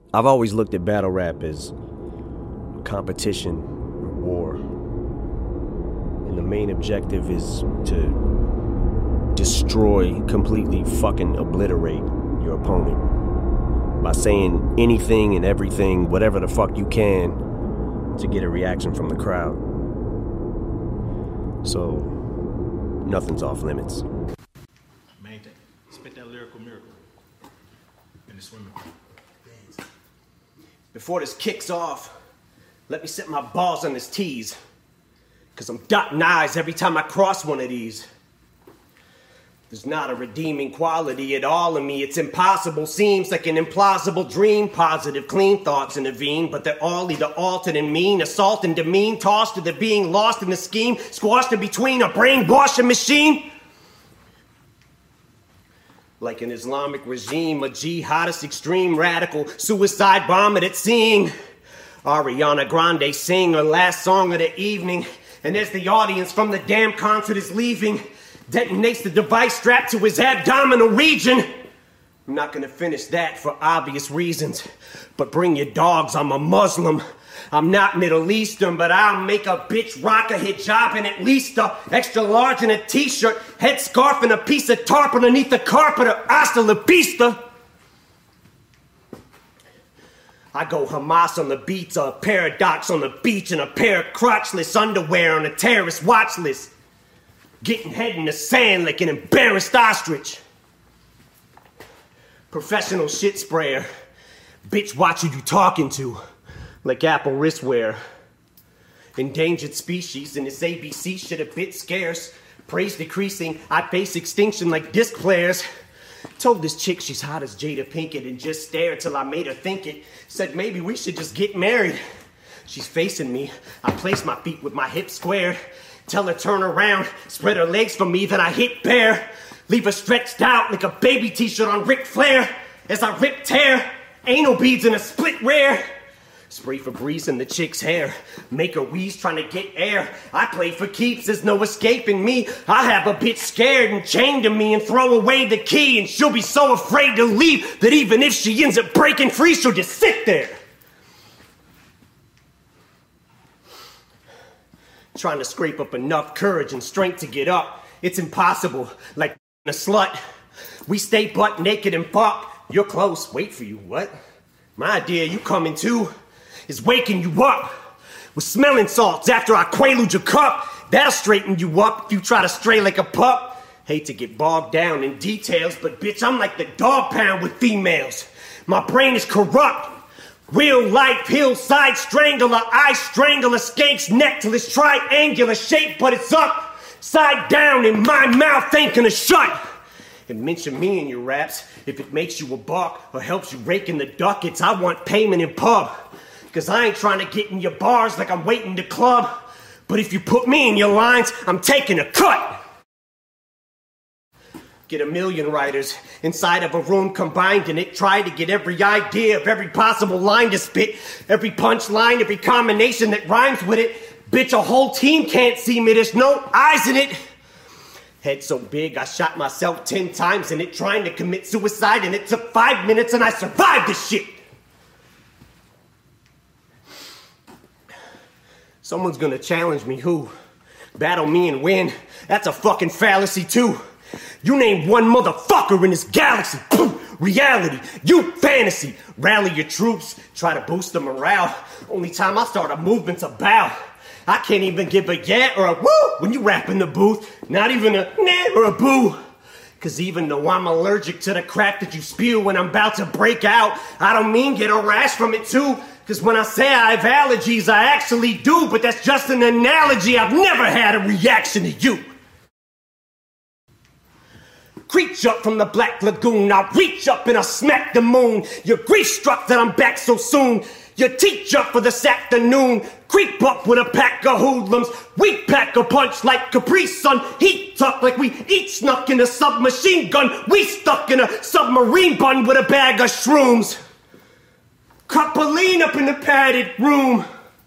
I've always looked at battle rap as competition, war. And the main objective is to destroy, completely fucking obliterate your opponent by saying anything and everything, whatever the fuck you can, to get a reaction from the crowd. So, nothing's off limits. Main thing, spit that lyrical miracle in the swimming pool. Before this kicks off, let me set my balls on this tees. Cause I'm dotting I's every time I cross one of these. There's not a redeeming quality at all in me. It's impossible, seems like an implausible dream. Positive, clean thoughts intervene, but they're all either altered and mean, assault and demean, tossed to the being lost in the scheme, squashed in between a brainwashing machine. Like an Islamic regime, a jihadist extreme radical suicide bomber that's seeing Ariana Grande sing her last song of the evening. And as the audience from the damn concert is leaving, detonates the device strapped to his abdominal region. I'm not gonna finish that for obvious reasons. But bring your dogs, I'm a Muslim. I'm not Middle Eastern, but I'll make a bitch rock a hijab and at least a extra large in a t-shirt, headscarf and a piece of tarp underneath the carpet or hasta la vista. I go Hamas on the beats, a paradox on the beach, and a pair of crotchless underwear on a terrorist watch list. Getting head in the sand like an embarrassed ostrich. Professional shit sprayer. Bitch, watch who you talking to. Like Apple wristwear. Endangered species, and this ABC shit a bit scarce. Praise decreasing, I face extinction like disc players. Told this chick she's hot as Jada Pinkett and just stared till I made her think it. Said maybe we should just get married. She's facing me. I place my feet with my hips squared. Tell her turn around, spread her legs for me, then I hit bare. Leave her stretched out like a baby t-shirt on Ric Flair. As I rip tear, anal beads in a split rare. Spray Febreze in the chick's hair. Make her wheeze trying to get air. I play for keeps, there's no escaping me. I have a bitch scared and chained to me and throw away the key. And she'll be so afraid to leave that even if she ends up breaking free, she'll just sit there. Trying to scrape up enough courage and strength to get up. It's impossible, like a slut. We stay butt naked and fuck. You're close, wait for you, what? My idea, you coming too, is waking you up with smelling salts after I quaalude your cup. That'll straighten you up if you try to stray like a pup. Hate to get bogged down in details, but bitch, I'm like the dog pound with females. My brain is corrupt. Real life hillside strangler, I strangle a skank's neck till it's triangular shape, but it's upside down in my mouth, ain't gonna shut. And mention me in your raps if it makes you a buck or helps you rake in the ducats. I want payment in pub, cause I ain't trying to get in your bars like I'm waiting to club. But if you put me in your lines, I'm taking a cut. Get a million writers inside of a room combined in it. Try to get every idea of every possible line to spit. Every punchline, every combination that rhymes with it. Bitch, a whole team can't see me, there's no eyes in it. Head so big, I shot myself 10 times in it, trying to commit suicide, and it took 5 minutes and I survived this shit. Someone's gonna challenge me, who? Battle me and win, that's a fucking fallacy too. You name one motherfucker in this galaxy. Reality, you fantasy. Rally your troops, try to boost the morale. Only time I start a movement's a bow. I can't even give a yeah or a woo when you rap in the booth. Not even a nah or a boo. Cause even though I'm allergic to the crap that you spew when I'm about to break out, I don't mean get a rash from it too. Cause when I say I have allergies, I actually do. But that's just an analogy, I've never had a reaction to you. Creep up from the Black Lagoon, I'll reach up and I'll smack the moon. You're grief-struck that I'm back so soon. You teach up for this afternoon. Creep up with a pack of hoodlums. We pack a punch like Capri Sun. Heat tuck like we each snuck in a submachine gun. We stuck in a submarine bun with a bag of shrooms. Cuppoline up in the padded room.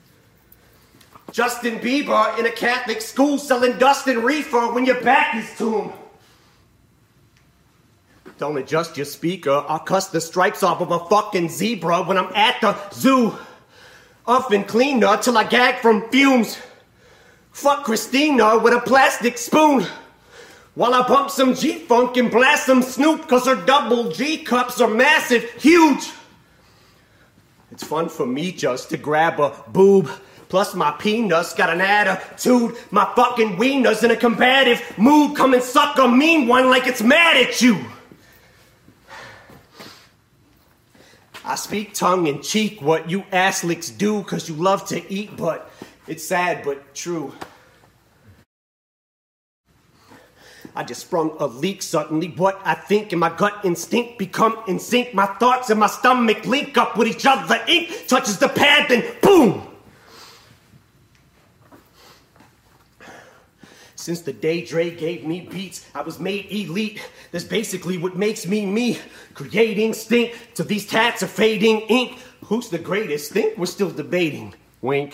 Justin Bieber in a Catholic school selling dust and reefer when your back is to him. Don't adjust your speaker, I'll cuss the stripes off of a fucking zebra when I'm at the zoo. Oven cleaner till I gag from fumes. Fuck Christina with a plastic spoon. While I bump some G-Funk and blast some Snoop, cause her double G cups are massive, huge. It's fun for me just to grab a boob. Plus my peanuts got an attitude. My fucking wiener's in a combative mood. Come and suck a mean one like it's mad at you. I speak tongue-in-cheek what you ass licks do, cause you love to eat, but it's sad but true. I just sprung a leak suddenly. What I think and my gut instinct become in sync. My thoughts and my stomach link up with each other. Ink touches the pad, then boom! Since the day Dre gave me beats, I was made elite. That's basically what makes me me. Creating stink till these tats are fading ink. Who's the greatest? Think we're still debating. Wink.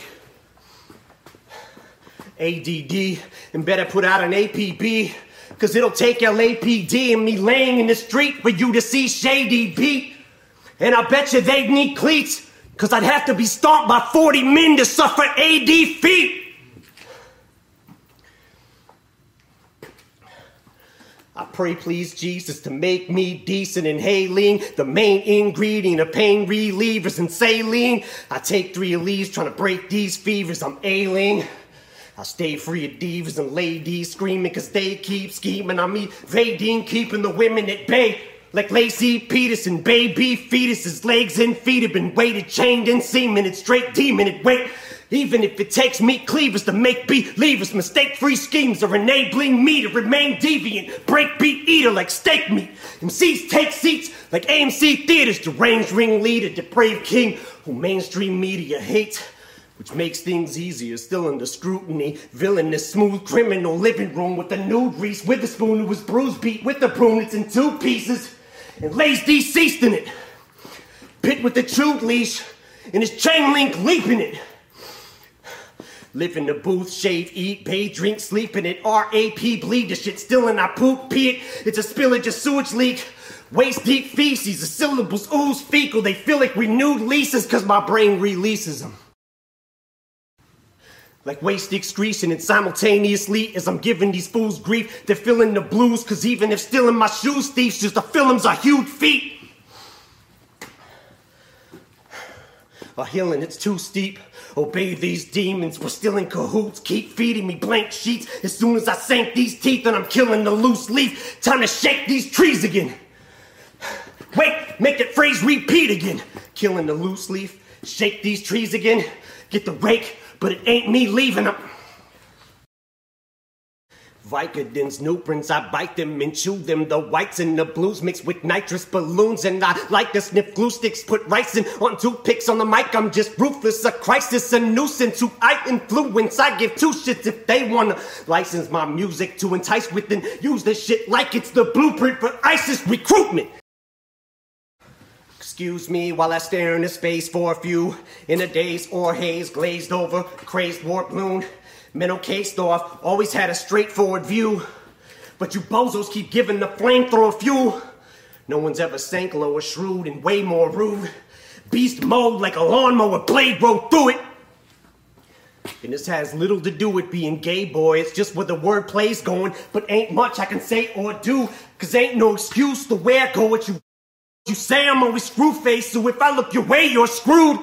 ADD, and better put out an APB. Cause it'll take LAPD and me laying in the street for you to see Shady Beat. And I bet you they'd need cleats, cause I'd have to be stomped by 40 men to suffer AD feet. I pray please Jesus to make me decent inhaling. The main ingredient of pain relievers and saline. I take 3 of these trying to break these fevers I'm ailing. I stay free of divas and ladies screaming cause they keep scheming on me. Evading, keeping the women at bay. Like Lacey Peterson, baby fetuses, legs and feet have been weighted, chained and semen. It's straight demon at weight. Even if it takes me cleavers to make believers, mistake-free schemes are enabling me to remain deviant. Breakbeat eater like steak meat. MCs take seats like AMC theaters. Deranged ringleader, depraved king who mainstream media hates. Which makes things easier, still under scrutiny. Villainous, smooth criminal living room with a nude Reese Witherspoon who was bruised beat with the broom. It's in 2 pieces and lays deceased in it. Pit with the chewed leash and his chain link leaping it. Live in the booth, shave, eat, bathe, drink, sleep in it. RAP, bleed the shit still in our poop, pee it. It's a spillage, a sewage leak. Waist deep feces, the syllables ooze fecal. They feel like renewed leases cause my brain releases them. Like waste excretion, and simultaneously as I'm giving these fools grief, they're feeling the blues, cause even if still in my shoes, thieves, just the films are huge feet. A healing, it's too steep. Obey these demons, we're still in cahoots. Keep feeding me blank sheets. As soon as I sank these teeth and I'm killing the loose leaf. Time to shake these trees again. Wait, make that phrase repeat again. Killing the loose leaf, shake these trees again. Get the rake. But it ain't me leaving them. Vicodins, Nuprins, I bite them and chew them. The whites and the blues mixed with nitrous balloons. And I like to sniff glue sticks, put rice in on toothpicks on the mic. I'm just ruthless, a crisis, a nuisance who I influence. I give 2 shits if they wanna license my music to entice with and use this shit like it's the blueprint for ISIS recruitment. Excuse me while I stare into space for a few. In a daze or haze, glazed over, crazed warp loon. Mental cased off, always had a straightforward view. But you bozos keep giving the flamethrower fuel. No one's ever sank lower, shrewd and way more rude. Beast mode like a lawnmower blade rode through it. And this has little to do with being gay, boy. It's just where the wordplay's going. But ain't much I can say or do. Cause ain't no excuse the way I go with you. You say I'm always screw-faced, so if I look your way, you're screwed.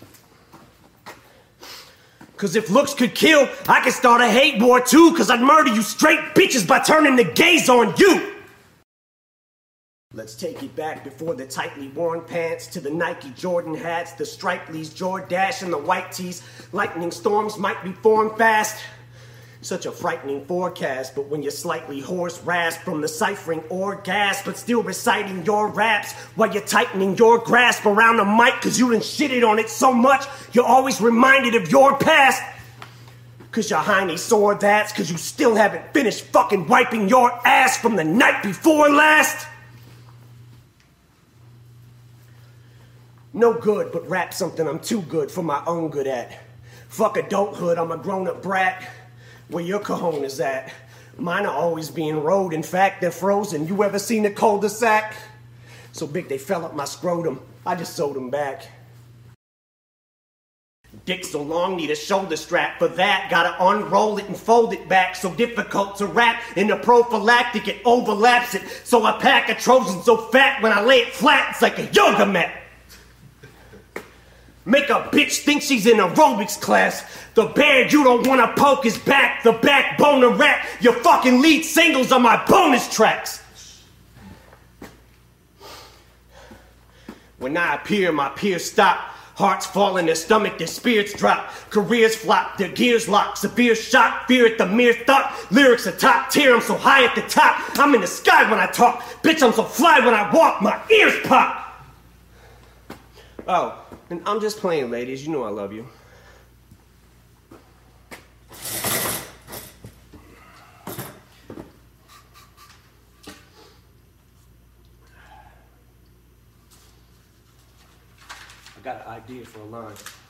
Cause if looks could kill, I could start a hate war too. Cause I'd murder you straight bitches by turning the gays on you. Let's take it back before the tightly worn pants, to the Nike Jordan hats, the Stripeleys, Jordache, and the white tees. Lightning storms might be formed fast. Such a frightening forecast, but when you're slightly hoarse, rasp from the ciphering or gasp, but still reciting your raps while you're tightening your grasp around the mic, cause you done shitted on it so much, you're always reminded of your past. Cause your hiney sore, that's cause you still haven't finished fucking wiping your ass from the night before last. No good, but rap something I'm too good for my own good at. Fuck adulthood, I'm a grown-up brat. Where your cojones at? Mine are always being rode. In fact, they're frozen. You ever seen a cul-de-sac? So big they fell up my scrotum. I just sewed them back. Dick so long, need a shoulder strap. For that, gotta unroll it and fold it back. So difficult to wrap in a prophylactic, it overlaps it. So I pack a Trojan so fat, when I lay it flat, it's like a yoga mat. Make a bitch think she's in aerobics class. The bear you don't wanna poke his back. The backbone to rap. Your fucking lead singles are my bonus tracks. When I appear, my peers stop. Hearts fall in their stomach, their spirits drop. Careers flop, their gears lock. Severe shock, fear at the mere thought. Lyrics are top tier, I'm so high at the top. I'm in the sky when I talk. Bitch, I'm so fly when I walk, my ears pop. Oh, and I'm just playing, ladies. You know I love you. I got an idea for a line.